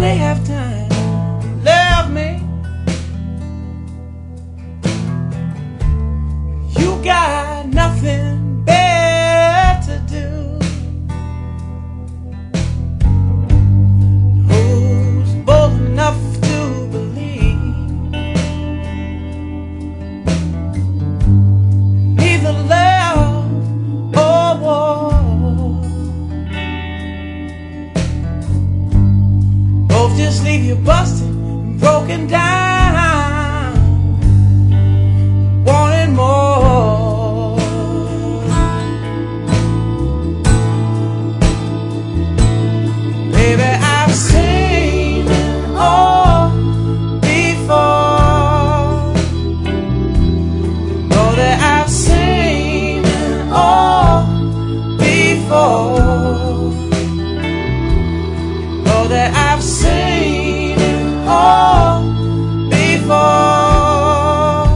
they have time to love me. You got nothing better to do. Who's bold enough to believe neither love or war? Both just leave you busted and broken down, wanting more. Baby, I've seen it all before. Know that I've seen it all before. Know that I've seen it all before.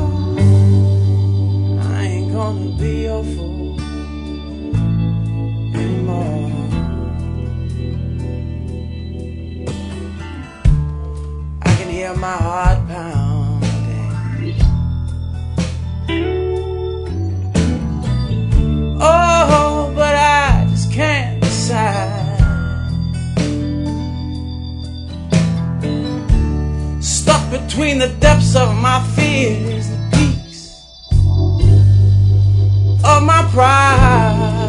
I ain't gonna be your fool anymore. I can hear my heart pounding. Oh, but I just can't decide. Stuck between the depths of my fears, the peaks of my pride.